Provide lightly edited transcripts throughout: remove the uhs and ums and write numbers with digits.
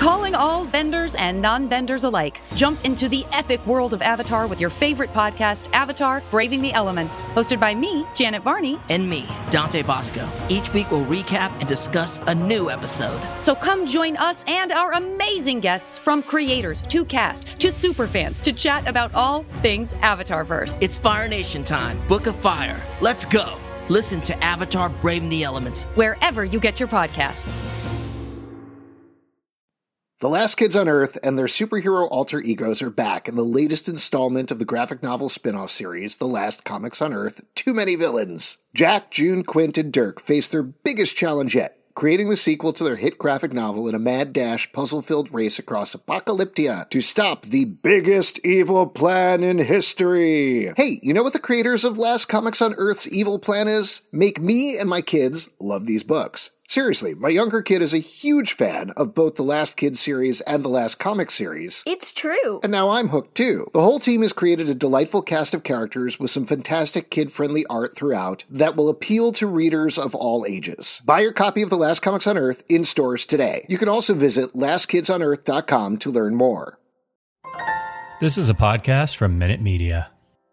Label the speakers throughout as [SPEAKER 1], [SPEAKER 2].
[SPEAKER 1] Calling all benders and non-benders alike. Jump into the epic world of Avatar with your favorite podcast, Avatar: Braving the Elements. Hosted by me, Janet Varney.
[SPEAKER 2] And me, Dante Bosco. Each week we'll recap and discuss a new episode.
[SPEAKER 1] So come join us and our amazing guests, from creators to cast to superfans, to chat about all things Avatarverse.
[SPEAKER 2] It's Fire Nation time. Book of Fire. Let's go. Listen to Avatar: Braving the Elements
[SPEAKER 1] wherever you get your podcasts.
[SPEAKER 3] The Last Kids on Earth and their superhero alter egos are back in the latest installment of the graphic novel spin-off series, The Last Comics on Earth: Too Many Villains. Jack, June, Quint, and Dirk face their biggest challenge yet, creating the sequel to their hit graphic novel in a mad dash, puzzle-filled race across Apocalyptia to stop the biggest evil plan in history. Hey, you know what the creators of Last Comics on Earth's evil plan is? Make me and my kids love these books. Seriously, my younger kid is a huge fan of both the Last Kids series and the Last Comics series.
[SPEAKER 4] It's true.
[SPEAKER 3] And now I'm hooked too. The whole team has created a delightful cast of characters with some fantastic kid-friendly art throughout that will appeal to readers of all ages. Buy your copy of The Last Comics on Earth in stores today. You can also visit lastkidsonearth.com to learn more.
[SPEAKER 5] This is a podcast from Minute Media.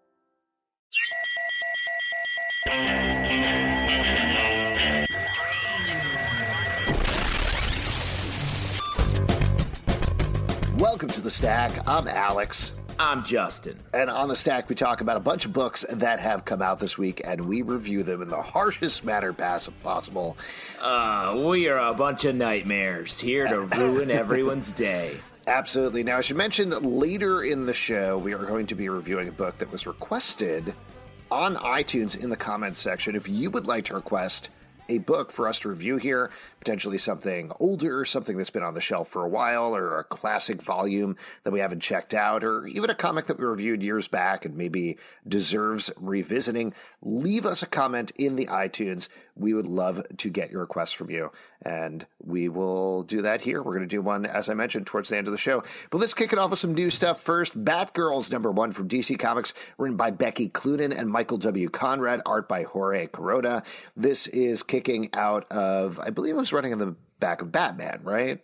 [SPEAKER 3] Welcome to The Stack. I'm Alex.
[SPEAKER 6] I'm Justin.
[SPEAKER 3] And on The Stack, we talk about a bunch of books that have come out this week, and we review them in the harshest manner possible.
[SPEAKER 6] We are a bunch of nightmares here to ruin everyone's day.
[SPEAKER 3] Absolutely. Now, I should mention that later in the show, we are going to be reviewing a book that was requested on iTunes in the comments section. If you would like to request a book for us to review here, potentially something older, something that's been on the shelf for a while, or a classic volume that we haven't checked out, or even a comic that we reviewed years back and maybe deserves revisiting, leave us a comment in the iTunes. We would love to get your requests from you, and we will do that here. We're going to do one, as I mentioned, towards the end of the show. But let's kick it off with some new stuff first. Batgirls #1 from DC Comics, written by Becky Cloonan and Michael W. Conrad, art by Jorge Corona. This is kicking out of, I believe it was running in the back of Batman, right?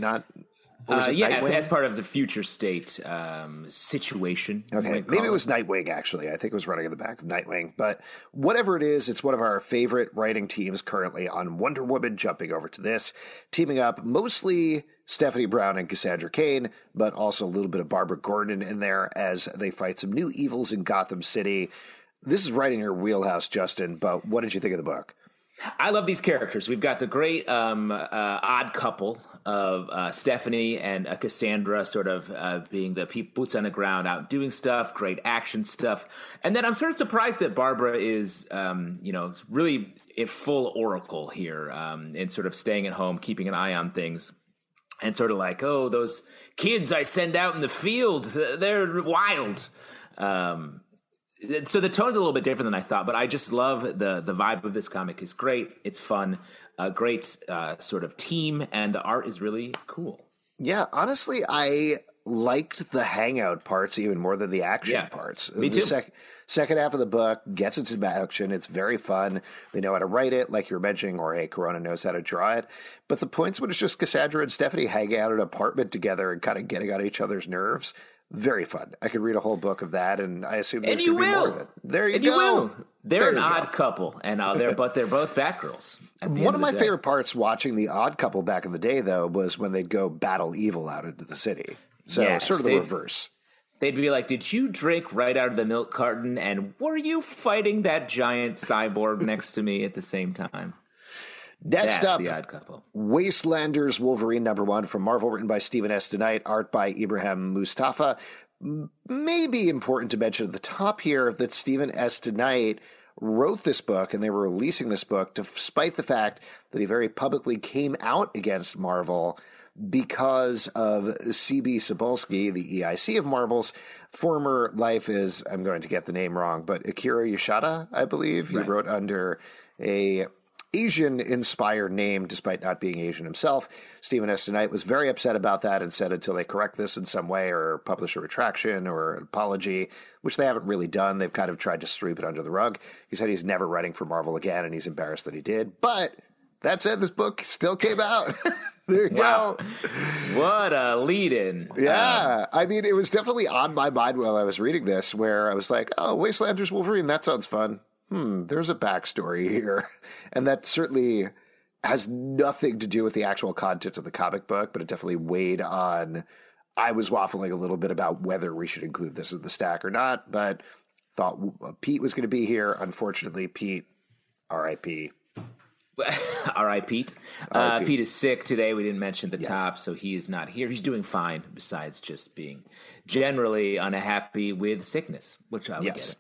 [SPEAKER 6] As part of the Future State situation.
[SPEAKER 3] Okay, maybe it was Nightwing, actually. I think it was running in the back of Nightwing. But whatever it is, it's one of our favorite writing teams currently on Wonder Woman, jumping over to this, teaming up mostly Stephanie Brown and Cassandra Cain, but also a little bit of Barbara Gordon in there as they fight some new evils in Gotham City. This is right in your wheelhouse, Justin, but what did you think of the book?
[SPEAKER 6] I love these characters. We've got the great odd couple of Stephanie and Cassandra sort of being the boots on the ground out doing stuff, great action stuff. And then I'm sort of surprised that Barbara is, really a full Oracle here and sort of staying at home, keeping an eye on things. And sort of like, oh, those kids I send out in the field, they're wild. So the tone's a little bit different than I thought, but I just love the vibe of this comic. Is great. It's fun. A great sort of team, and the art is really cool.
[SPEAKER 3] Yeah, honestly, I liked the hangout parts even more than the action parts.
[SPEAKER 6] Me too.
[SPEAKER 3] The second half of the book gets into action. It's very fun. They know how to write it. Like you were mentioning, Jorge Corona knows how to draw it. But the points when it's just Cassandra and Stephanie hanging out in an apartment together and kind of getting on each other's nerves, very fun. I could read a whole book of that, and I assume there's going to be more of it. There you go.
[SPEAKER 6] They're an odd couple, and they're both Batgirls.
[SPEAKER 3] One of my favorite parts watching The Odd Couple back in the day, though, was when they'd go battle evil out into the city. So sort of the reverse.
[SPEAKER 6] They'd be like, did you drink right out of the milk carton, and were you fighting that giant cyborg next to me at the same time?
[SPEAKER 3] Next up,
[SPEAKER 6] The Odd Couple.
[SPEAKER 3] Wastelanders Wolverine #1 from Marvel, written by Stephen S. DeKnight, art by Ibrahim Mustafa. Maybe important to mention at the top here that Stephen S. DeKnight wrote this book, and they were releasing this book despite the fact that he very publicly came out against Marvel because of C.B. Cebulski, the EIC of Marvel's former life is, I'm going to get the name wrong, but Akira Yoshida, I believe. He wrote under a Asian-inspired name, despite not being Asian himself. Stephen S. DeKnight was very upset about that and said until they correct this in some way or publish a retraction or an apology, which they haven't really done. They've kind of tried to sweep it under the rug. He said he's never writing for Marvel again, and he's embarrassed that he did. But That said, this book still came out. There you go.
[SPEAKER 6] What a lead-in.
[SPEAKER 3] Yeah. I mean, it was definitely on my mind while I was reading this, where I was like, oh, Wastelanders Wolverine, that sounds fun. There's a backstory here. And that certainly has nothing to do with the actual content of the comic book, but it definitely weighed on. I was waffling a little bit about whether we should include this in the stack or not, but thought Pete was going to be here. Unfortunately, Pete, R.I.P.
[SPEAKER 6] R.I. Pete. Pete is sick today. We didn't mention the top, so he is not here. He's doing fine, besides just being generally unhappy with sickness, which I would get it.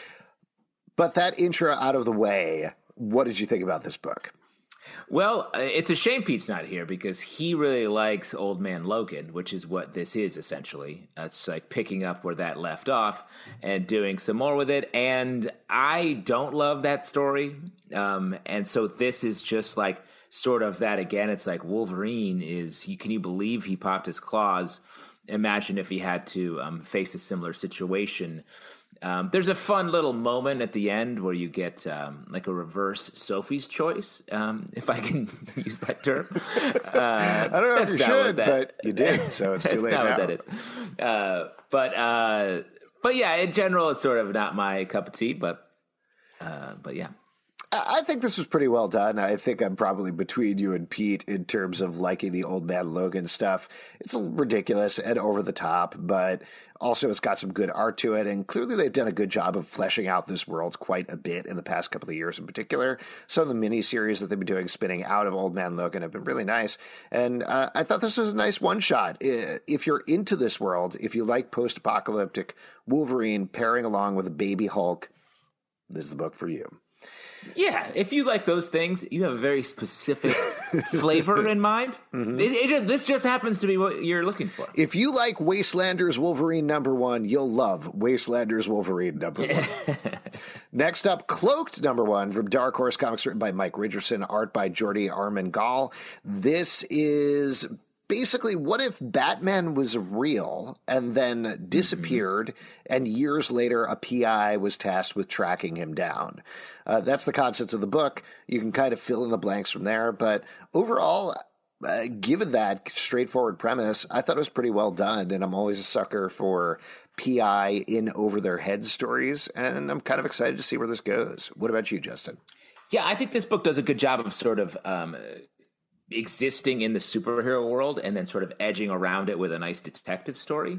[SPEAKER 3] But that intro out of the way, what did you think about this book?
[SPEAKER 6] Well, it's a shame Pete's not here because he really likes Old Man Logan, which is what this is essentially. It's like picking up where that left off and doing some more with it. And I don't love that story. And so this is just like sort of that again. It's like Wolverine can you believe he popped his claws? Imagine if he had to face a similar situation. There's a fun little moment at the end where you get like a reverse Sophie's choice, if I can use that term.
[SPEAKER 3] I don't know if you should, but you did, so it's too late now.
[SPEAKER 6] That's not what that is. But yeah, in general, it's sort of not my cup of tea, but yeah.
[SPEAKER 3] I think this was pretty well done. I think I'm probably between you and Pete in terms of liking the Old Man Logan stuff. It's a little ridiculous and over the top, but also it's got some good art to it. And clearly they've done a good job of fleshing out this world quite a bit in the past couple of years in particular. Some of the miniseries that they've been doing spinning out of Old Man Logan have been really nice. And I thought this was a nice one-shot. If you're into this world, if you like post-apocalyptic Wolverine pairing along with a baby Hulk, this is the book for you.
[SPEAKER 6] Yeah, if you like those things, you have a very specific flavor in mind. Mm-hmm. This just happens to be what you're looking for.
[SPEAKER 3] If you like Wastelanders Wolverine #1, you'll love Wastelanders Wolverine #1. Next up, Cloaked #1 from Dark Horse Comics, written by Mike Richardson, art by Jordi Armengol. This is basically, what if Batman was real and then disappeared, and years later a PI was tasked with tracking him down? That's the concept of the book. You can kind of fill in the blanks from there, but overall, given that straightforward premise, I thought it was pretty well done, and I'm always a sucker for PI in over-their-head stories, and I'm kind of excited to see where this goes. What about you, Justin?
[SPEAKER 6] Yeah, I think this book does a good job of sort of existing in the superhero world and then sort of edging around it with a nice detective story.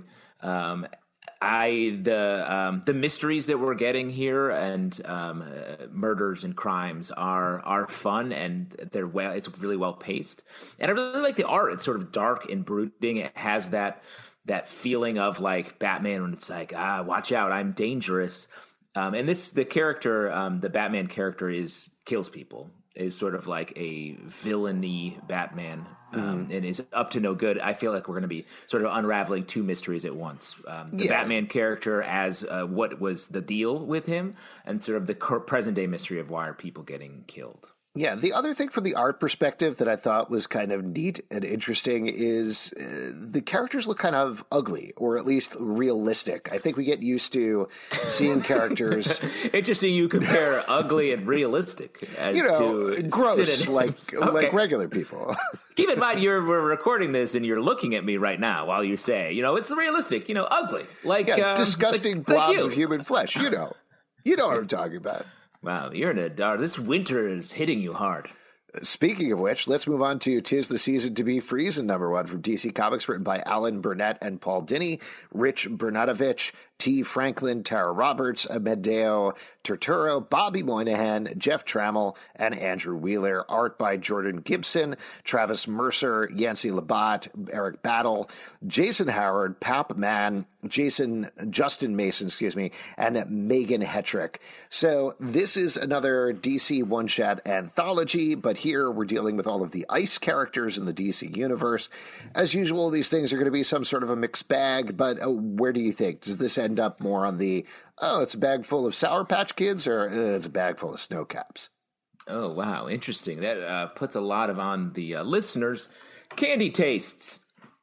[SPEAKER 6] The mysteries that we're getting here and murders and crimes are fun, and it's really well paced. And I really like the art. It's sort of dark and brooding. It has that feeling of like Batman when it's like, watch out, I'm dangerous. And the character, the Batman character kills people. Is sort of like a villainy Batman and is up to no good. I feel like we're going to be sort of unraveling two mysteries at once. The Batman character as what was the deal with him, and sort of the present day mystery of why are people getting killed.
[SPEAKER 3] Yeah, the other thing from the art perspective that I thought was kind of neat and interesting is the characters look kind of ugly, or at least realistic. I think we get used to seeing characters.
[SPEAKER 6] Interesting you compare ugly and realistic as to
[SPEAKER 3] gross,
[SPEAKER 6] synonyms.
[SPEAKER 3] like regular people.
[SPEAKER 6] Keep in mind, we're recording this and you're looking at me right now while you say, it's realistic, ugly. Like
[SPEAKER 3] disgusting blobs of human flesh, You know what I'm talking about.
[SPEAKER 6] Wow, you're in a dark. This winter is hitting you hard.
[SPEAKER 3] Speaking of which, let's move on to 'Tis the Season to Be Friesen #1 from DC Comics, written by Alan Burnett and Paul Dini, Rich Bernatovich, T. Franklin, Tara Roberts, Amedeo Torturo, Bobby Moynihan, Jeff Trammell, and Andrew Wheeler. Art by Jordan Gibson, Travis Mercer, Yancey Labatt, Eric Battle, Jason Howard, Pap Mann, Justin Mason, and Megan Hetrick. So this is another DC one-shot anthology, but here we're dealing with all of the ICE characters in the DC universe. As usual, these things are going to be some sort of a mixed bag, but where do you think? Does this end up more on the, it's a bag full of Sour Patch Kids, or it's a bag full of snow caps?
[SPEAKER 6] Oh, wow. Interesting. That puts a lot on the listeners' candy tastes.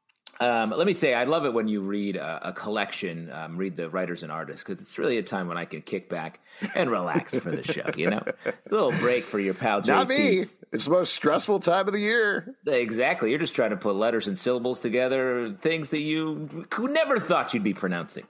[SPEAKER 6] Let me say, I love it when you read a collection, read the writers and artists, because it's really a time when I can kick back and relax for the show, A little break for your pal JT.
[SPEAKER 3] Not me. It's the most stressful time of the year.
[SPEAKER 6] Exactly. You're just trying to put letters and syllables together, things that you never thought you'd be pronouncing.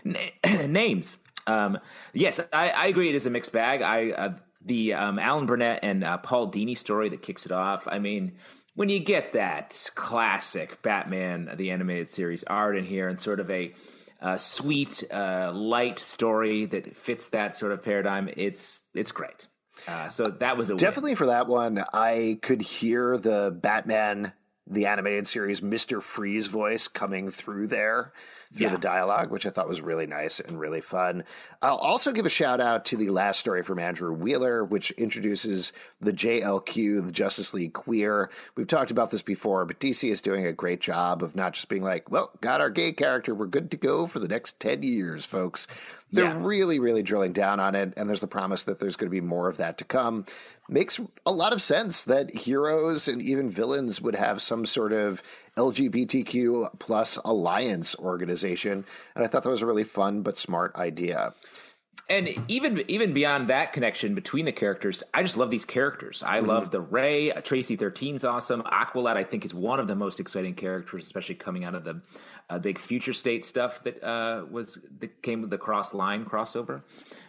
[SPEAKER 6] Names. Yes, I agree. It is a mixed bag. The Alan Burnett and Paul Dini story that kicks it off. I mean, when you get that classic Batman, the animated series art in here, and sort of a sweet, light story that fits that sort of paradigm, it's great. So that was a
[SPEAKER 3] definitely
[SPEAKER 6] win.
[SPEAKER 3] For that one. I could hear the Batman, the animated series, Mr. Freeze voice coming through there. Through the dialogue, which I thought was really nice and really fun. I'll also give a shout out to the last story from Andrew Wheeler, which introduces the JLQ, the Justice League Queer. We've talked about this before, but DC is doing a great job of not just being like, well, got our gay character, we're good to go for the next 10 years, folks. They're really, really drilling down on it, and there's the promise that there's going to be more of that to come. Makes a lot of sense that heroes and even villains would have some sort of LGBTQ plus alliance organization, and I thought that was a really fun but smart idea.
[SPEAKER 6] And even beyond that connection between the characters, I just love these characters. I love the Ray. Tracy 13's awesome. Aqualad, I think, is one of the most exciting characters, especially coming out of the big Future State stuff that came with the Cross Line crossover.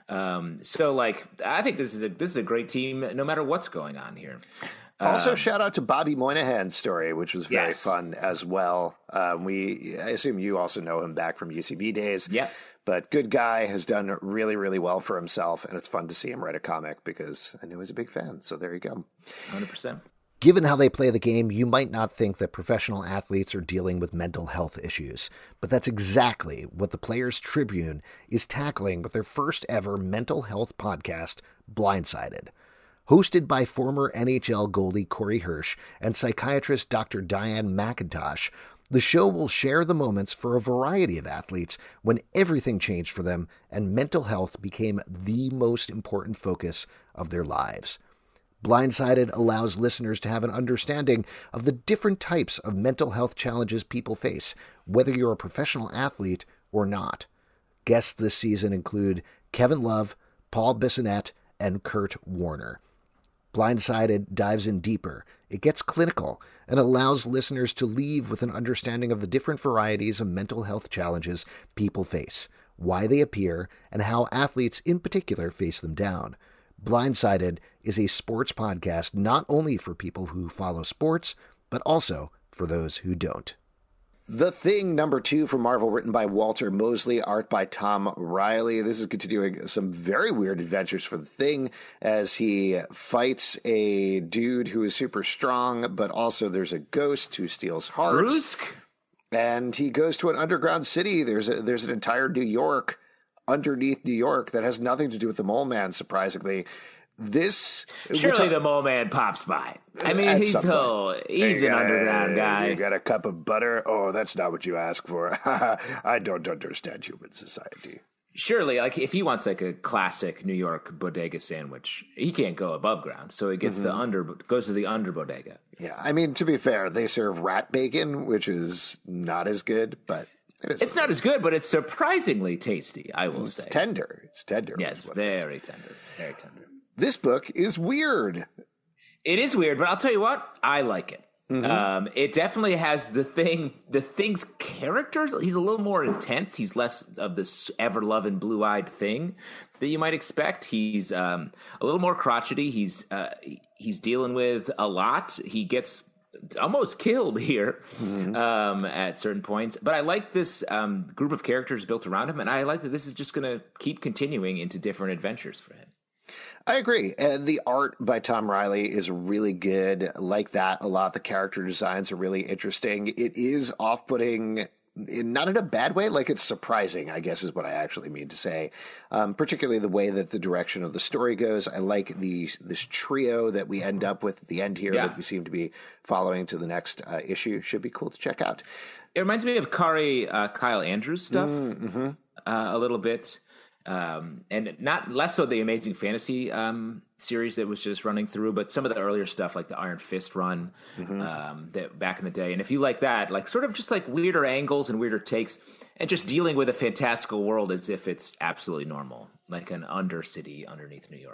[SPEAKER 6] So, like, I think this is a great team, no matter what's going on here.
[SPEAKER 3] Also, shout out to Bobby Moynihan's story, which was very fun as well. I assume you also know him back from UCB days.
[SPEAKER 6] Yeah.
[SPEAKER 3] But good guy, has done really, really well for himself, and it's fun to see him write a comic because I know he's a big fan. So there you go.
[SPEAKER 6] 100%.
[SPEAKER 4] Given how they play the game, you might not think that professional athletes are dealing with mental health issues, but that's exactly what the Players Tribune is tackling with their first ever mental health podcast, Blindsided. Hosted by former NHL goalie Corey Hirsch and psychiatrist Dr. Diane McIntosh, the show will share the moments for a variety of athletes when everything changed for them and mental health became the most important focus of their lives. Blindsided allows listeners to have an understanding of the different types of mental health challenges people face, whether you're a professional athlete or not. Guests this season include Kevin Love, Paul Bissonnette, and Kurt Warner. Blindsided dives in deeper, it gets clinical, and allows listeners to leave with an understanding of the different varieties of mental health challenges people face, why they appear, and how athletes in particular face them down. Blindsided is a sports podcast not only for people who follow sports, but also for those who don't.
[SPEAKER 3] The Thing #2 from Marvel, written by Walter Mosley, art by Tom Riley. This is continuing some very weird adventures for the Thing as he fights a dude who is super strong, but also there's a ghost who steals hearts.
[SPEAKER 6] Brusque.
[SPEAKER 3] And he goes to an underground city. There's an entire New York underneath New York that has nothing to do with the Mole Man, surprisingly.
[SPEAKER 6] Surely the Mole Man pops by. I mean, he's an underground guy.
[SPEAKER 3] You got a cup of butter? Oh, that's not what you ask for. I don't understand human society.
[SPEAKER 6] Surely, like, if he wants like a classic New York bodega sandwich, he can't go above ground, so he gets goes to the under bodega.
[SPEAKER 3] Yeah, I mean, to be fair, they serve rat bacon, which is not as good, but
[SPEAKER 6] it's not as good, but it's surprisingly tasty, I will say.
[SPEAKER 3] Tender. It's tender.
[SPEAKER 6] Yeah, it's very tender. Very tender.
[SPEAKER 3] This book is weird.
[SPEAKER 6] It is weird, but I'll tell you what, I like it. It definitely has the Thing's characters. He's a little more intense. He's less of this ever-loving blue-eyed Thing that you might expect. He's a little more crotchety. He's dealing with a lot. He gets almost killed here at certain points. But I like this group of characters built around him, and I like that this is just going to keep continuing into different adventures for him.
[SPEAKER 3] I agree. And the art by Tom Riley is really good. I like that a lot. The character designs are really interesting. It is off-putting, not in a bad way. Like, it's surprising, I guess is what I actually mean to say. Particularly the way that the direction of the story goes. I like this trio that we end up with at the end here that we seem to be following to the next issue. Should be cool to check out.
[SPEAKER 6] It reminds me of Kyle Andrews stuff a little bit. And not less so the Amazing Fantasy series that was just running through, but some of the earlier stuff like the Iron Fist run that back in the day. And if you like that, like sort of just like weirder angles and weirder takes and just dealing with a fantastical world as if it's absolutely normal, like an undercity underneath New York.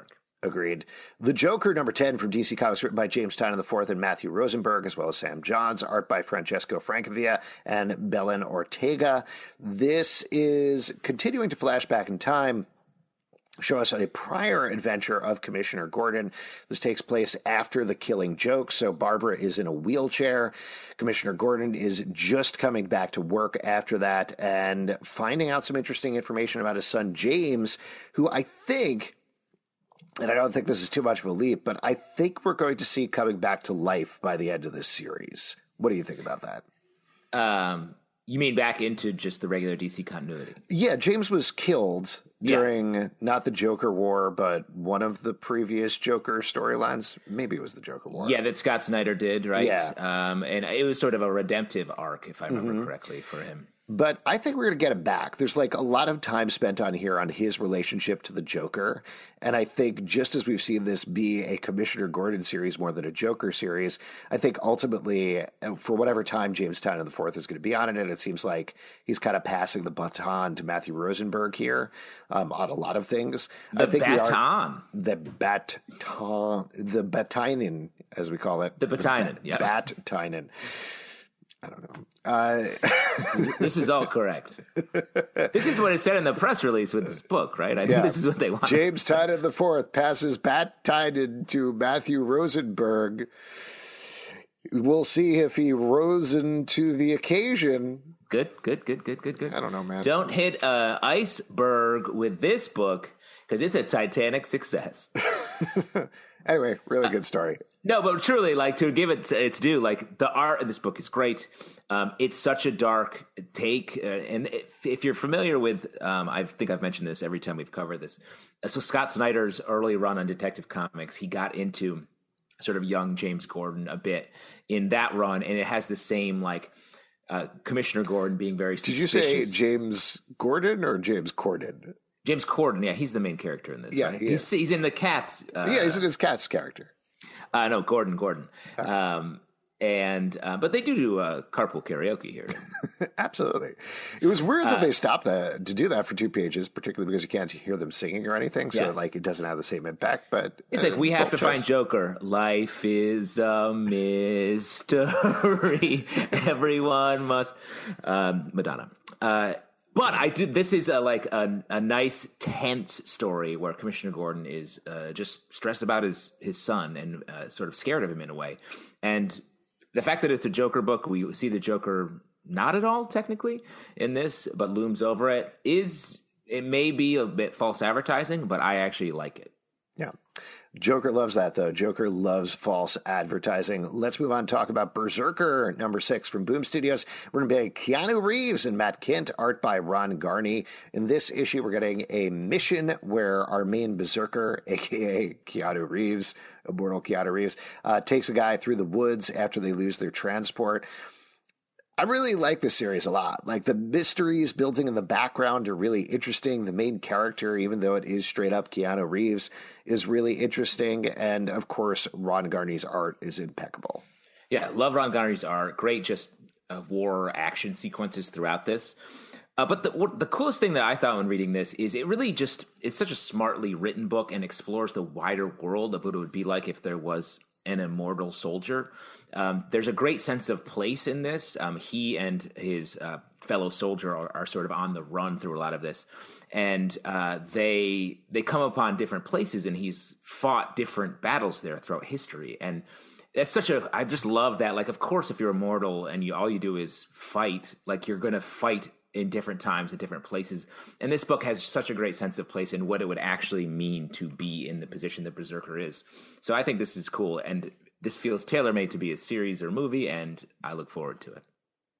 [SPEAKER 3] Agreed. The Joker, number 10 from DC Comics, written by James Tynion IV and Matthew Rosenberg, as well as Sam Johns, art by Francesco Francavilla and Belen Ortega. This is continuing to flash back in time, show us a prior adventure of Commissioner Gordon. This takes place after the Killing Joke, so Barbara is in a wheelchair. Commissioner Gordon is just coming back to work after that and finding out some interesting information about his son James, who I think, and I don't think this is too much of a leap, but I think we're going to see coming back to life by the end of this series. What do you think about that?
[SPEAKER 6] You mean back into just the regular DC continuity?
[SPEAKER 3] Yeah, James was killed during not the Joker War, but one of the previous Joker storylines. Maybe it was the Joker War.
[SPEAKER 6] Yeah, that Scott Snyder did, right?
[SPEAKER 3] Yeah.
[SPEAKER 6] And it was sort of a redemptive arc, if I remember correctly, for him.
[SPEAKER 3] But I think we're going to get it back. There's like a lot of time spent on here on his relationship to the Joker. And I think just as we've seen this be a Commissioner Gordon series more than a Joker series, I think ultimately, for whatever time James Tynion IV is going to be on it seems like he's kind of passing the baton to Matthew Rosenberg here on a lot of things.
[SPEAKER 6] The
[SPEAKER 3] Batainen, as we call it.
[SPEAKER 6] The Batainen, yeah.
[SPEAKER 3] Batainen. I don't know.
[SPEAKER 6] This is all correct. This is what it said in the press release with this book, right? I think this is what they want.
[SPEAKER 3] James Tynion IV passes Bat Tynion to Matthew Rosenberg. We'll see if he rose into the occasion.
[SPEAKER 6] Good.
[SPEAKER 3] I don't know, man.
[SPEAKER 6] Don't hit an iceberg with this book because it's a Titanic success.
[SPEAKER 3] Anyway, really good story.
[SPEAKER 6] No, but truly, like, to give it its due, like, the art in this book is great. It's such a dark take. And if you're familiar with, I think I've mentioned this every time we've covered this. So Scott Snyder's early run on Detective Comics, he got into sort of young James Gordon a bit in that run. And it has the same, like, Commissioner Gordon being very suspicious.
[SPEAKER 3] Did you say James Gordon or James Corden?
[SPEAKER 6] James Corden, yeah, he's the main character in this.
[SPEAKER 3] Yeah,
[SPEAKER 6] right?
[SPEAKER 3] he's
[SPEAKER 6] in the Cats.
[SPEAKER 3] He's in his Cats character.
[SPEAKER 6] No, Gordon. But they do carpool karaoke here.
[SPEAKER 3] Absolutely. It was weird that they stopped to do that for 2 pages, particularly because you can't hear them singing or anything. So like it doesn't have the same impact, but
[SPEAKER 6] it's like, we have to find Joker. Life is a mystery. Everyone must, Madonna. But this is a nice, tense story where Commissioner Gordon is just stressed about his son and sort of scared of him in a way. And the fact that it's a Joker book, we see the Joker not at all technically in this, but looms over it. It may be a bit false advertising, but I actually like it.
[SPEAKER 3] Yeah. Joker loves that, though. Joker loves false advertising. Let's move on and talk about Berserker, number 6 from Boom Studios. We're going to be Keanu Reeves and Matt Kindt, art by Ron Garney. In this issue, we're getting a mission where our main Berserker, a.k.a. Keanu Reeves, immortal Keanu Reeves, takes a guy through the woods after they lose their transport. I really like this series a lot. Like, the mysteries building in the background are really interesting. The main character, even though it is straight up Keanu Reeves, is really interesting. And of course, Ron Garney's art is impeccable.
[SPEAKER 6] Yeah, love Ron Garney's art. Great, just war action sequences throughout this. But the coolest thing that I thought when reading this is it's such a smartly written book and explores the wider world of what it would be like if there was an immortal soldier. There's a great sense of place in this. He and his fellow soldier are sort of on the run through a lot of this. And they come upon different places, and he's fought different battles there throughout history. And it's I just love that. Like, of course, if you're immortal and all you do is fight, like, you're going to fight in different times at different places. And this book has such a great sense of place and what it would actually mean to be in the position that Berserker is. So I think this is cool. And this feels tailor-made to be a series or movie, and I look forward to it.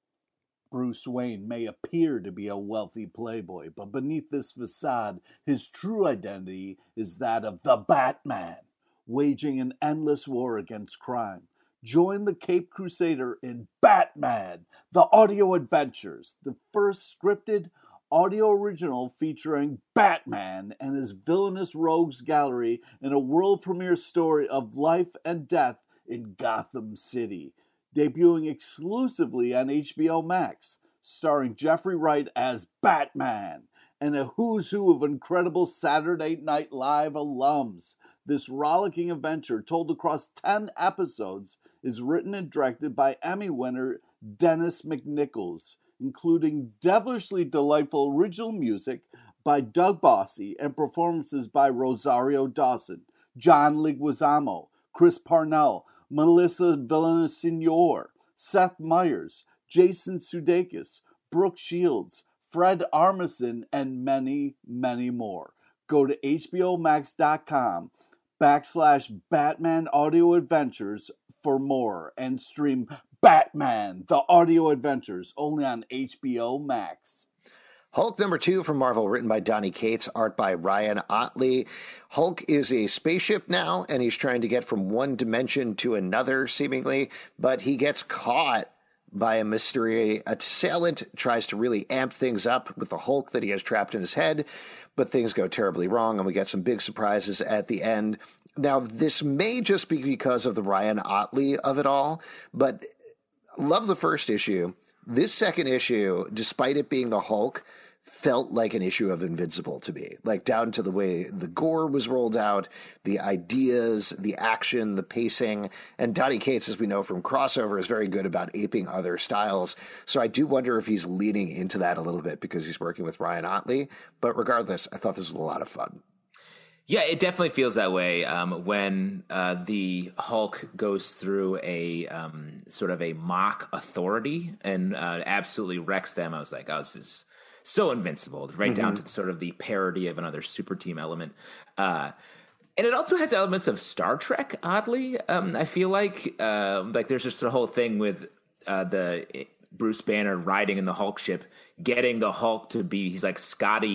[SPEAKER 7] Bruce Wayne may appear to be a wealthy playboy, but beneath this facade, his true identity is that of the Batman, waging an endless war against crime. Join the Caped Crusader in Batman, The Audio Adventures, the first scripted audio original featuring Batman and his villainous rogues gallery in a world premiere story of life and death in Gotham City, debuting exclusively on HBO Max, starring Jeffrey Wright as Batman and a who's who of incredible Saturday Night Live alums. This rollicking adventure, told across 10 episodes, is written and directed by Emmy winner Dennis McNichols, including devilishly delightful original music by Doug Bossy and performances by Rosario Dawson, John Leguizamo, Chris Parnell, Melissa Villaseñor, Seth Meyers, Jason Sudeikis, Brooke Shields, Fred Armisen, and many, many more. Go to hbomax.com/Batman Audio Adventures for more and stream Batman, the Audio Adventures, only on HBO Max.
[SPEAKER 3] Hulk #2 from Marvel, written by Donny Cates, art by Ryan Ottley. Hulk is a spaceship now, and he's trying to get from one dimension to another, seemingly, but he gets caught by a mystery assailant, tries to really amp things up with the Hulk that he has trapped in his head, but things go terribly wrong, and we get some big surprises at the end. Now, this may just be because of the Ryan Ottley of it all, but love the first issue. This second issue, despite it being the Hulk, felt like an issue of Invincible to me, like down to the way the gore was rolled out, the ideas, the action, the pacing. And Donny Cates, as we know from Crossover, is very good about aping other styles. So I do wonder if he's leaning into that a little bit because he's working with Ryan Ottley. But regardless, I thought this was a lot of fun.
[SPEAKER 6] Yeah, it definitely feels that way when the Hulk goes through a sort of a mock authority and absolutely wrecks them. I was like, oh, this is so Invincible, right down to sort of the parody of another super team element. And it also has elements of Star Trek, oddly. I feel like there's just a whole thing with the Bruce Banner riding in the Hulk ship, getting the Hulk to be, he's like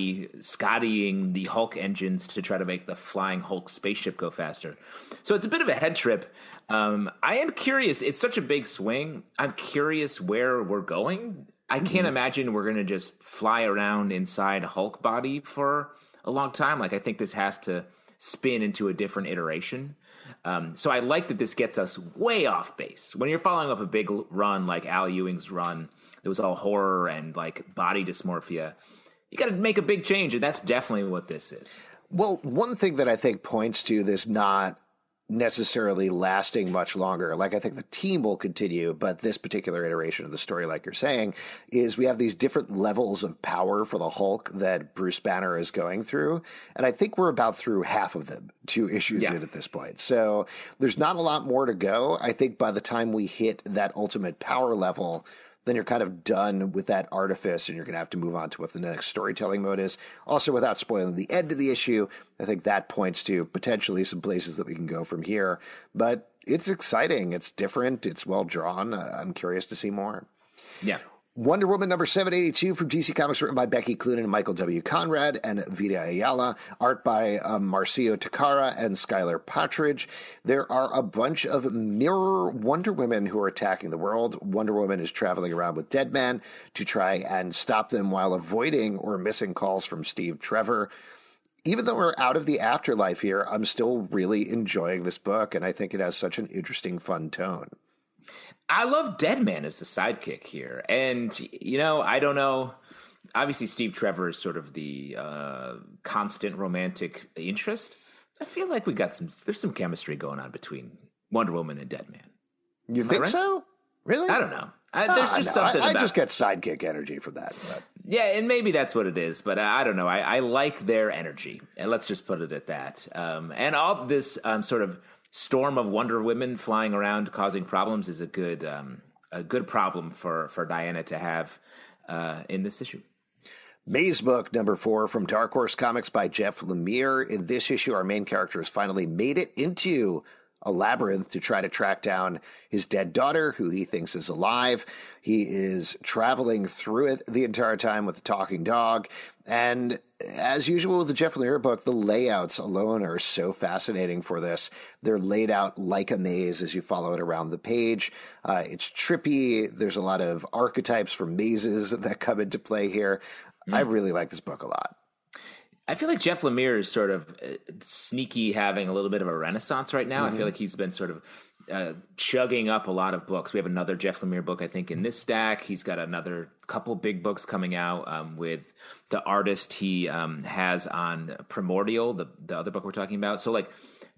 [SPEAKER 6] Scottying the Hulk engines to try to make the flying Hulk spaceship go faster. So it's a bit of a head trip. I am curious. It's such a big swing. I'm curious where we're going. I can't imagine we're going to just fly around inside Hulk body for a long time. Like, I think this has to spin into a different iteration. So I like that this gets us way off base. When you're following up a big run like Al Ewing's run, that was all horror and like body dysmorphia, you got to make a big change, and that's definitely what this is.
[SPEAKER 3] Well, one thing that I think points to this not necessarily lasting much longer, like I think the team will continue, but this particular iteration of the story, like you're saying, is we have these different levels of power for the Hulk that Bruce Banner is going through, and I think we're about through half of them 2 issues in at this point. So there's not a lot more to go. I think by the time we hit that ultimate power level, then you're kind of done with that artifice, and you're going to have to move on to what the next storytelling mode is. Also, without spoiling the end of the issue, I think that points to potentially some places that we can go from here. But it's exciting. It's different. It's well drawn. I'm curious to see more.
[SPEAKER 6] Yeah.
[SPEAKER 3] Wonder Woman #782 from DC Comics, written by Becky Cloonan and Michael W. Conrad and Vita Ayala, art by Marcio Takara and Skylar Partridge. There are a bunch of mirror Wonder Women who are attacking the world. Wonder Woman is traveling around with Deadman to try and stop them while avoiding or missing calls from Steve Trevor. Even though we're out of the afterlife here, I'm still really enjoying this book, and I think it has such an interesting, fun tone.
[SPEAKER 6] I love Deadman as the sidekick here. And, you know, I don't know. Obviously, Steve Trevor is sort of the constant romantic interest. I feel like there's some chemistry going on between Wonder Woman and Deadman.
[SPEAKER 3] You think so? Really?
[SPEAKER 6] I don't know. There's just something
[SPEAKER 3] I
[SPEAKER 6] about
[SPEAKER 3] just get sidekick energy from that. But.
[SPEAKER 6] Yeah, and maybe that's what it is, but I don't know. I like their energy, and let's just put it at that. And all this sort of storm of Wonder Women flying around causing problems is a good problem for Diana to have in this issue.
[SPEAKER 3] Maze Book #4 from Dark Horse Comics by Jeff Lemire. In this issue, our main character has finally made it into a labyrinth to try to track down his dead daughter, who he thinks is alive. He is traveling through it the entire time with the talking dog. And as usual with the Jeff Lemire book, the layouts alone are so fascinating for this. They're laid out like a maze as you follow it around the page. It's trippy. There's a lot of archetypes for mazes that come into play here. I really like this book a lot.
[SPEAKER 6] I feel like Jeff Lemire is sort of sneaky having a little bit of a renaissance right now. I feel like he's been sort of chugging up a lot of books. We have another Jeff Lemire book, I think, in this stack. He's got another couple big books coming out with the artist he has on Primordial, the other book we're talking about. So, like,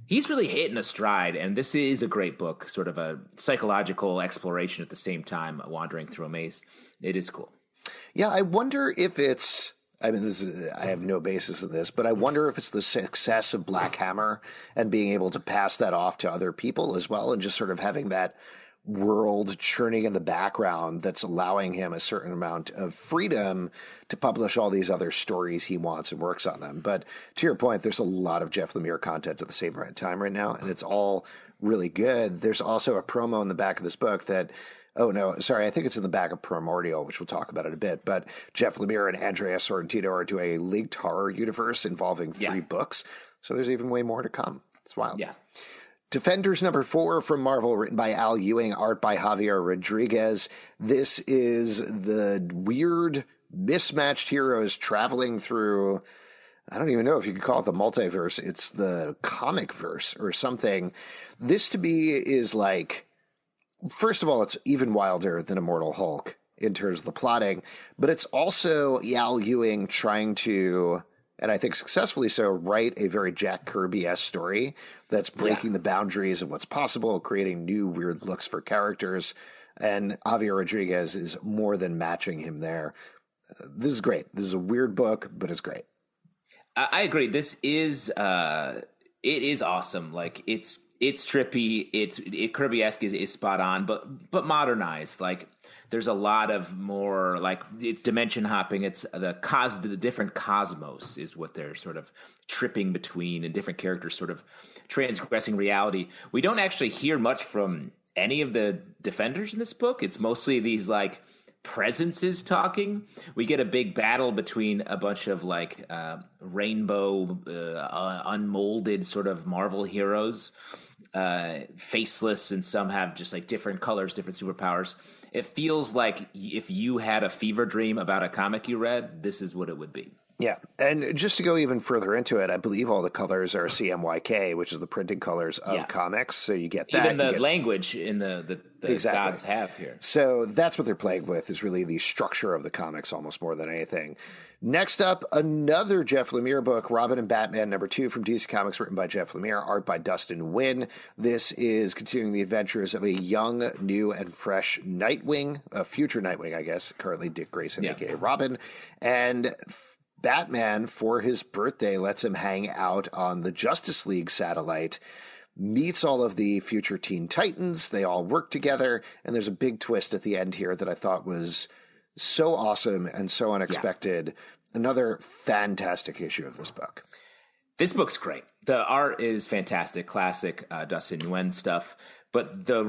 [SPEAKER 6] he's really hitting a stride, and this is a great book, sort of a psychological exploration at the same time, wandering through a maze. It is cool.
[SPEAKER 3] Yeah, I wonder if it's, I mean, I have no basis in this, but I wonder if it's the success of Black Hammer and being able to pass that off to other people as well, and just sort of having that world churning in the background that's allowing him a certain amount of freedom to publish all these other stories he wants and works on them. But to your point, there's a lot of Jeff Lemire content at the same time right now, and it's all really good. There's also a promo in the back of this book that, oh no, sorry, I think it's in the back of Primordial, which we'll talk about in a bit, but Jeff Lemire and Andrea Sorrentino are doing a leaked horror universe involving 3 books. So there's even way more to come. It's wild.
[SPEAKER 6] Yeah.
[SPEAKER 3] Defenders #4 from Marvel, written by Al Ewing, art by Javier Rodriguez. This is the weird, mismatched heroes traveling through, I don't even know if you could call it the multiverse. It's the comic verse or something. This to me is like, first of all, it's even wilder than Immortal Hulk in terms of the plotting, but it's also Al Ewing trying to, and I think successfully so, write a very Jack Kirby-esque story that's breaking the boundaries of what's possible, creating new weird looks for characters. And Javier Rodriguez is more than matching him there. This is great. This is a weird book, but it's great.
[SPEAKER 6] I agree. This is it is awesome. Like it's trippy. Kirby-esque is spot on, but modernized. Like there's a lot of more, like it's dimension hopping. It's the different cosmos is what they're sort of tripping between, and different characters sort of transgressing reality. We don't actually hear much from any of the defenders in this book. It's mostly these like presences talking. We get a big battle between a bunch of like rainbow unmolded sort of Marvel heroes, faceless, and some have just like different colors, different superpowers. It feels like if you had a fever dream about a comic you read, this is what it would be.
[SPEAKER 3] Yeah, and just to go even further into it, I believe all the colors are CMYK, which is the printed colors of comics. So you get that.
[SPEAKER 6] Even the language in the
[SPEAKER 3] exactly.
[SPEAKER 6] gods have here.
[SPEAKER 3] So that's what they're playing with, is really the structure of the comics almost more than anything. Next up, another Jeff Lemire book, Robin and Batman #2 from DC Comics, written by Jeff Lemire, art by Dustin Nguyen. This is continuing the adventures of a young, new, and fresh Nightwing, a future Nightwing, I guess, currently Dick Grayson, a.k.a. Robin, and Batman, for his birthday, lets him hang out on the Justice League satellite, meets all of the future Teen Titans. They all work together, and there's a big twist at the end here that I thought was so awesome and so unexpected. Yeah. Another fantastic issue of this book.
[SPEAKER 6] This book's great. The art is fantastic, classic Dustin Nguyen stuff. But the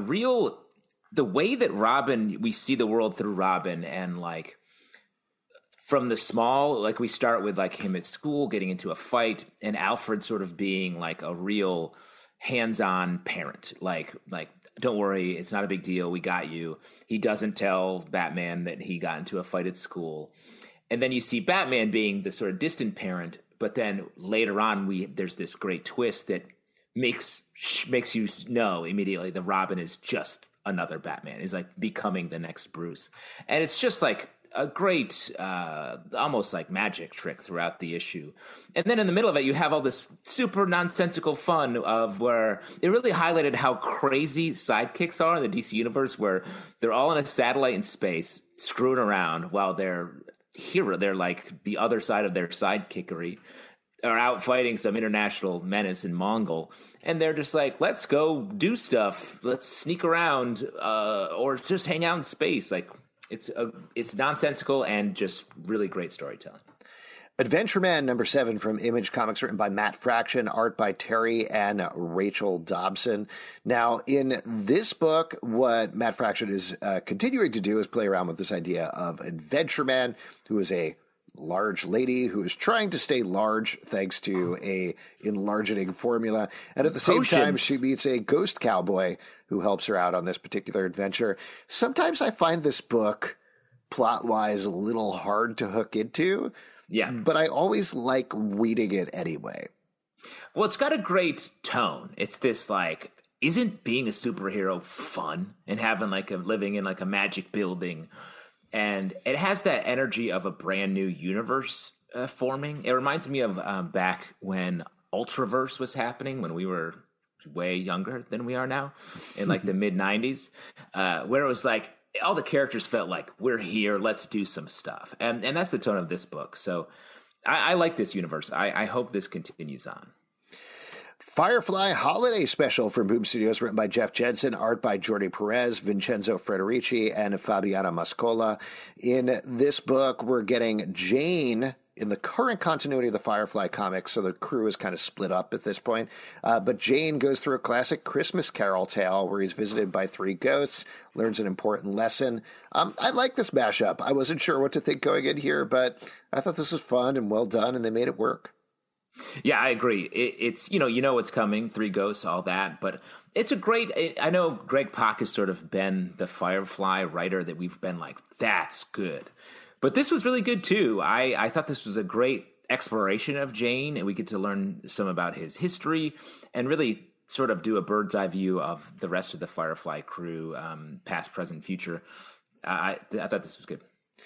[SPEAKER 6] way that Robin, we see the world through Robin, and like, from the small, like we start with like him at school getting into a fight, and Alfred sort of being like a real hands-on parent. Like, don't worry, it's not a big deal. We got you. He doesn't tell Batman that he got into a fight at school. And then you see Batman being the sort of distant parent, but then later on there's this great twist that makes you know immediately that Robin is just another Batman. He's like becoming the next Bruce. And it's just like a great, almost like magic trick throughout the issue. And then in the middle of it, you have all this super nonsensical fun of where it really highlighted how crazy sidekicks are in the DC universe, where they're all in a satellite in space, screwing around while they're like the other side of their sidekickery, are out fighting some international menace in Mongol. And they're just like, let's go do stuff. Let's sneak around, or just hang out in space. Like, it's nonsensical and just really great storytelling.
[SPEAKER 3] Adventure Man #7 from Image Comics, written by Matt Fraction, art by Terry and Rachel Dobson. Now, in this book, what Matt Fraction is continuing to do is play around with this idea of Adventure Man, who is a large lady who is trying to stay large thanks to a enlarging formula. And at the same time, she meets a ghost cowboy who helps her out on this particular adventure. Sometimes I find this book, plot-wise, a little hard to hook into.
[SPEAKER 6] Yeah.
[SPEAKER 3] But I always like reading it anyway.
[SPEAKER 6] Well, it's got a great tone. It's this like, isn't being a superhero fun, and having like living in like a magic building? And it has that energy of a brand new universe forming. It reminds me of back when Ultraverse was happening, when we were way younger than we are now, in like the mid 90s, where it was like all the characters felt like, we're here, let's do some stuff. And that's the tone of this book. So I like this universe. I hope this continues on.
[SPEAKER 3] Firefly Holiday Special from Boom Studios, written by Jeff Jensen, art by Jordi Perez, Vincenzo Frederici, and Fabiana Mascola. In this book, we're getting Jane in the current continuity of the Firefly comics, so the crew is kind of split up at this point. But Jane goes through a classic Christmas Carol tale where he's visited by 3 ghosts, learns an important lesson. I like this mashup. I wasn't sure what to think going in here, but I thought this was fun and well done, and they made it work.
[SPEAKER 6] Yeah, I agree. It's, you know what's coming, 3 ghosts, all that, but it's a great, I know Greg Pak has sort of been the Firefly writer that we've been like, that's good. But this was really good too. I thought this was a great exploration of Jane, and we get to learn some about his history and really sort of do a bird's eye view of the rest of the Firefly crew, past, present, future. I thought this was good.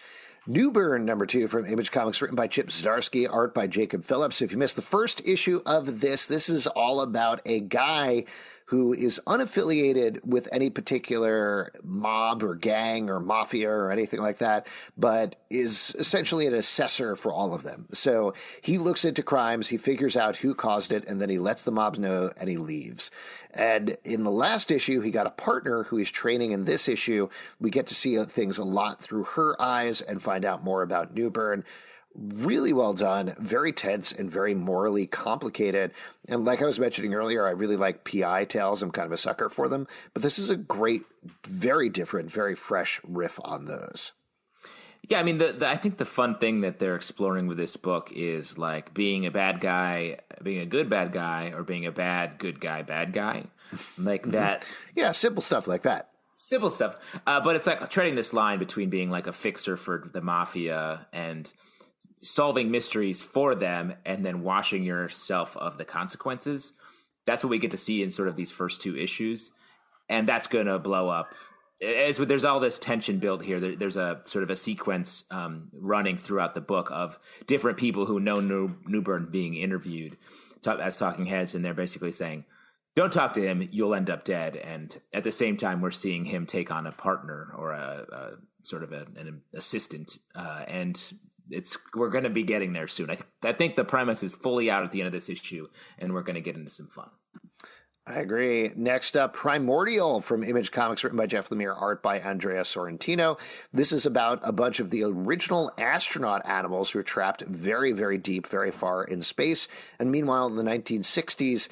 [SPEAKER 3] Newburn #2 from Image Comics, written by Chip Zdarsky, art by Jacob Phillips. If you missed the first issue of this is all about a guy who is unaffiliated with any particular mob or gang or mafia or anything like that, but is essentially an assessor for all of them. So he looks into crimes, he figures out who caused it, and then he lets the mobs know and he leaves. And in the last issue, he got a partner who he's training. In this issue, we get to see things a lot through her eyes and find out more about Newburn. Really well done, very tense and very morally complicated. And like I was mentioning earlier, I really like PI tales. I'm kind of a sucker for them. But this is a great, very different, very fresh riff on those.
[SPEAKER 6] Yeah, I mean, I think the fun thing that they're exploring with this book is like being a bad guy, being a good bad guy, or being a bad good guy, bad guy. Like that.
[SPEAKER 3] Yeah, simple stuff like that.
[SPEAKER 6] Simple stuff. But it's like treading this line between being like a fixer for the mafia and solving mysteries for them and then washing yourself of the consequences. That's what we get to see in sort of these first 2 issues. And that's going to blow up. There's all this tension built here. There's a sort of a sequence running throughout the book of different people who know Newburn being interviewed as talking heads. And they're basically saying, don't talk to him, you'll end up dead. And at the same time, we're seeing him take on a partner or a sort of an assistant. And we're going to be getting there soon. I think the premise is fully out at the end of this issue, and we're going to get into some fun.
[SPEAKER 3] I agree. Next up, Primordial from Image Comics, written by Jeff Lemire, art by Andrea Sorrentino. This is about a bunch of the original astronaut animals who are trapped very, very deep, very far in space. And meanwhile, in the 1960s,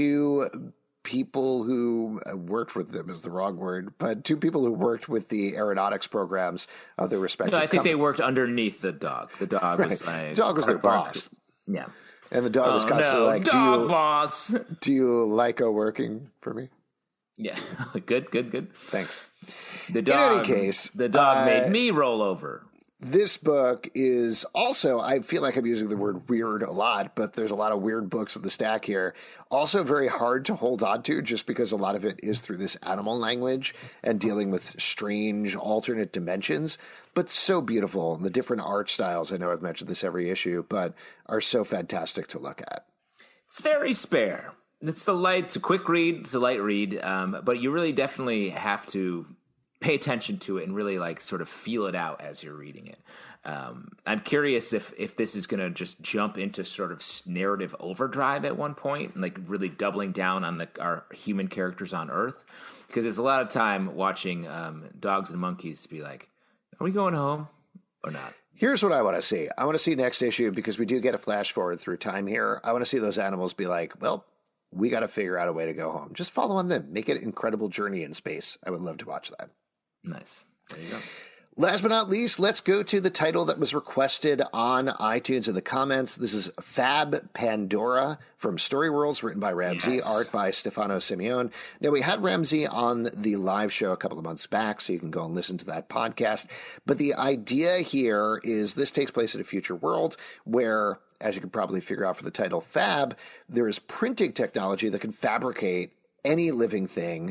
[SPEAKER 3] 2 people who worked with them is the wrong word, but 2 people who worked with the aeronautics programs of their respective
[SPEAKER 6] I think they worked underneath the dog. The dog was like...
[SPEAKER 3] The dog was their boss.
[SPEAKER 6] Yeah.
[SPEAKER 3] And the dog was constantly like,
[SPEAKER 6] boss.
[SPEAKER 3] Do you like working for me?
[SPEAKER 6] Yeah. Good.
[SPEAKER 3] Thanks.
[SPEAKER 6] The dog,
[SPEAKER 3] in any case,
[SPEAKER 6] the dog made me roll over.
[SPEAKER 3] This book is also, I feel like I'm using the word weird a lot, but there's a lot of weird books in the stack here. Also very hard to hold on to just because a lot of it is through this animal language and dealing with strange alternate dimensions, but so beautiful. And the different art styles, I know I've mentioned this every issue, but are so fantastic to look at.
[SPEAKER 6] It's very spare. It's a quick read. It's a light read, but you really definitely have to pay attention to it and really like sort of feel it out as you're reading it. I'm curious if this is going to just jump into sort of narrative overdrive at one point, like really doubling down on our human characters on Earth, because there's a lot of time watching dogs and monkeys be like, are we going home or not?
[SPEAKER 3] Here's what I want to see. I want to see next issue, because we do get a flash forward through time here. I want to see those animals be like, well, we got to figure out a way to go home. Just follow on them. Make it an incredible journey in space. I would love to watch that.
[SPEAKER 6] Nice. There you go.
[SPEAKER 3] Last but not least, let's go to the title that was requested on iTunes in the comments. This is Fab Pandora from Story Worlds, written by Ramsey, art by Stefano Simeone. Now, we had Ramsey on the live show a couple of months back, so you can go and listen to that podcast. But the idea here is this takes place in a future world where, as you can probably figure out from the title Fab, there is printing technology that can fabricate any living thing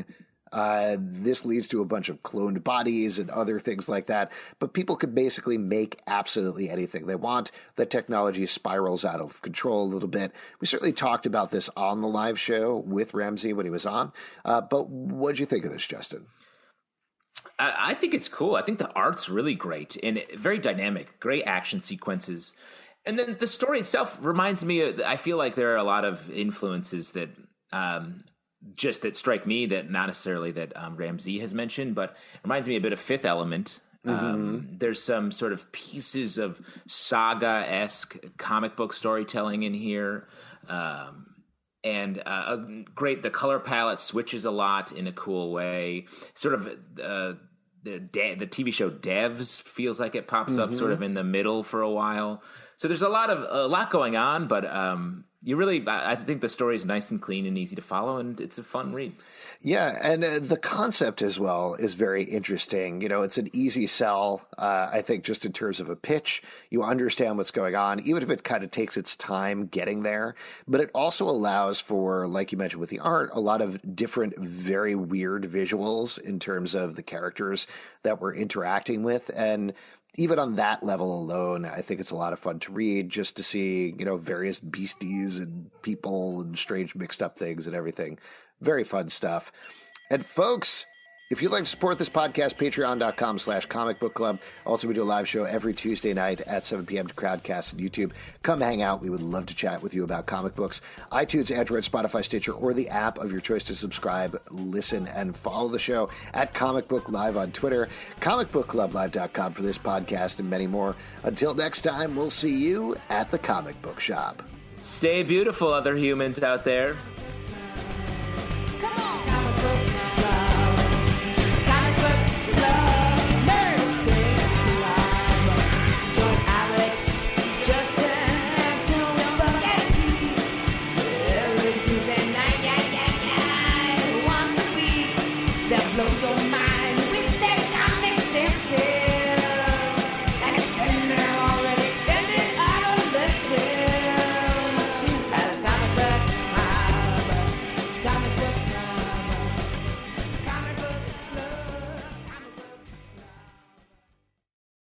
[SPEAKER 3] This leads to a bunch of cloned bodies and other things like that. But people could basically make absolutely anything they want. The technology spirals out of control a little bit. We certainly talked about this on the live show with Ramsey when he was on. But what'd you think of this, Justin?
[SPEAKER 6] I think it's cool. I think the art's really great and very dynamic, great action sequences. And then the story itself reminds me, I feel like there are a lot of influences that that strike me, that not necessarily that Ramsey has mentioned, but it reminds me a bit of Fifth Element. There's some sort of pieces of saga-esque comic book storytelling in here. And the color palette switches a lot in a cool way. Sort of the TV show Devs feels like it pops up sort of in the middle for a while. So there's a lot going on, but I think the story is nice and clean and easy to follow, and it's a fun read.
[SPEAKER 3] Yeah, and the concept as well is very interesting. It's an easy sell, I think, just in terms of a pitch. You understand what's going on, even if it kind of takes its time getting there. But it also allows for, like you mentioned with the art, a lot of different, very weird visuals in terms of the characters that we're interacting with. And even on that level alone, I think it's a lot of fun to read, just to see, various beasties and people and strange mixed up things and everything. Very fun stuff. And folks, if you'd like to support this podcast, patreon.com/Comic Book Club. Also, we do a live show every Tuesday night at 7 p.m. to Crowdcast and YouTube. Come hang out. We would love to chat with you about comic books. iTunes, Android, Spotify, Stitcher, or the app of your choice to subscribe, listen, and follow the show at Comic Book Live on Twitter, comicbookclublive.com for this podcast and many more. Until next time, we'll see you at the comic book shop.
[SPEAKER 6] Stay beautiful, other humans out there.